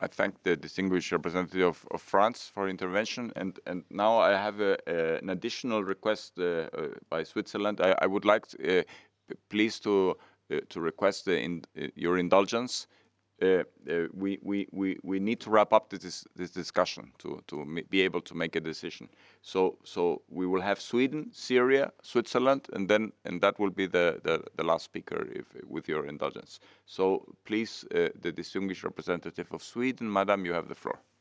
I thank the distinguished representative of France for intervention, and now I have an additional request by Switzerland. I would like, please, to request your indulgence. We need to wrap up this discussion to be able to make a decision. So we will have Sweden, Syria, Switzerland, and that will be the last speaker, with your indulgence. So please, the distinguished representative of Sweden, Madam, you have the floor.